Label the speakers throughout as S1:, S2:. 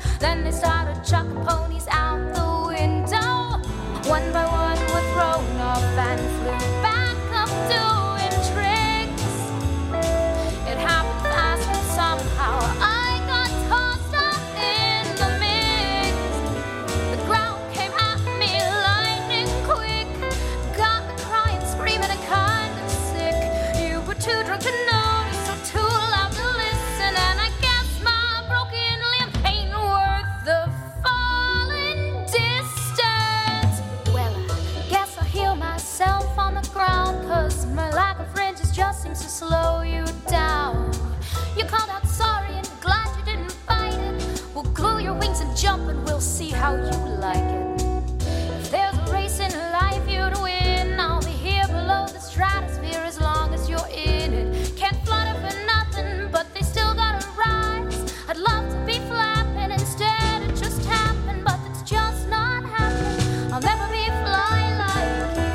S1: Then they started chucking ponies out the window. One by one were thrown off and flew back up doing tricks. It happened fast, but somehow I got tossed up in the mix. The ground came at me lightning quick, got me crying, screaming, and kind of sick. You were too drunk to notice, or too loud to listen, and I guess my broken limb ain't worth the falling distance. Well, I guess I'll heal myself on the ground, 'cause my lack of fringes just seems to slow you down. You called out sorry and glad you didn't fight it. We'll glue your wings and jump and we'll see how you like it. If there's a race in life you'd win, I'll be here below the stratosphere as long as you're in it. Can't flutter for nothing, but they still gotta rise. I'd love to be flapping, instead it just happened, but it's just not happening. I'll never be fly like you.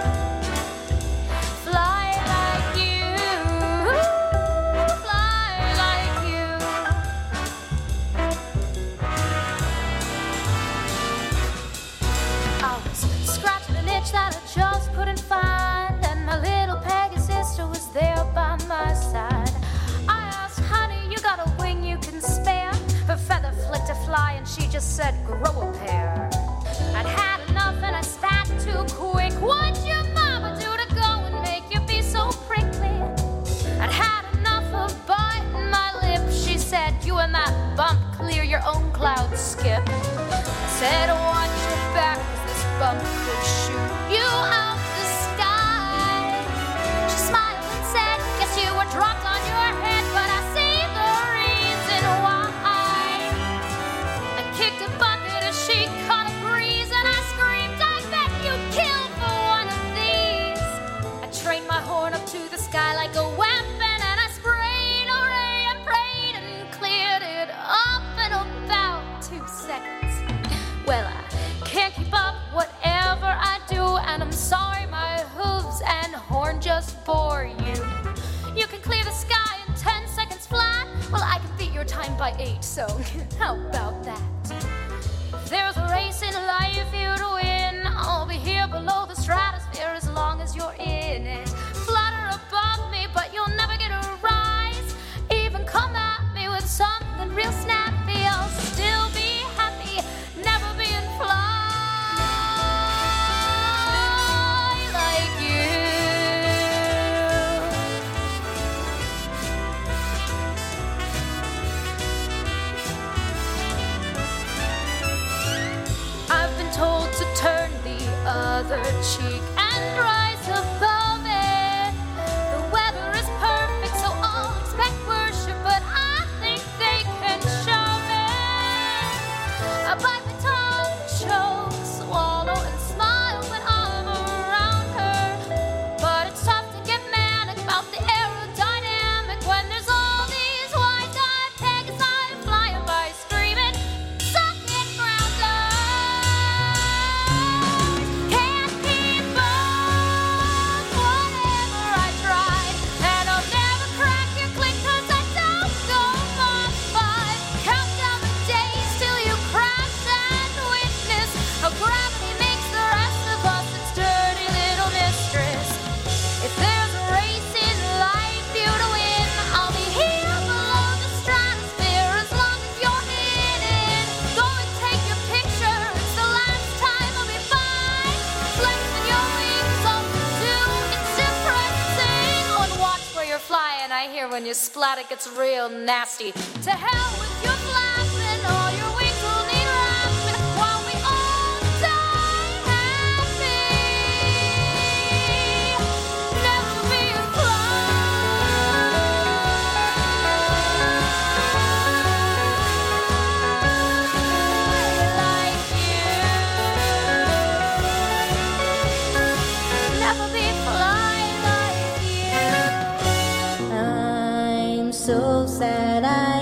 S1: Fly like you. Fly like you. I was scratching an itch that I just couldn't find, and my little Peggy sister was there by my side. I asked, honey, you got a wing you can spare? Her feather flicked a fly and she just said, grow a pair. I'd had enough and I spat too quick. What'd your mama do to go and make you be so prickly? I'd had enough of biting my lip. She said, you and that bump clear your own cloud, Skip. I said, watch your back, 'cause this bump could shoot you out the sky. She smiled and said, guess you were dropped on your head, but I see the reason why. I kicked a bucket as she caught a breeze, and I screamed, I bet you'd kill for one of these. I trained my horn up to the sky like a weapon, and I sprayed, hooray, and prayed, and cleared it up in about 2 seconds. Well, I can't keep up whatever I do, and I'm sorry my hooves and horn just bore you. You can clear the sky in 10 seconds flat. Well, I can beat your time by 8, so how about that? If there's a race in life you'd win, I'll be here below the stratosphere as long as you're in it. Flutter above me, but you'll never get a rise. Even come at me with something real snappy, I'll still be happy, never being fly like you. I've been told to turn the other cheek and rise above it. The weather is perfect, so I'll expect worship, but I think they can shove it. I bite my tongue, choke, swallow, and smile when I'm around her. But it's tough to get manic about the aerodynamic when there's all these wide-eyed Pegasi flying by screaming, suck it, grounder. Can't keep up whatever I try, and I'll never crack your click 'cause I don't go Mach 5. Count down the days till you crash and witness how gravity makes the rest of us its dirty little mistress. If there's a race in life you'd win, I'll be here below the stratosphere as long as you're in it. Go and take your picture, it's the last time I'll be by. Flexing your wings up too, it's impressing. Oh, and watch where you're flying, I hear when you splat it gets real nasty. To hell with your flapping, all your wings will need wrapping while we all die happy. Never be a fly like you. Never be fly like you.
S2: I'm so sad I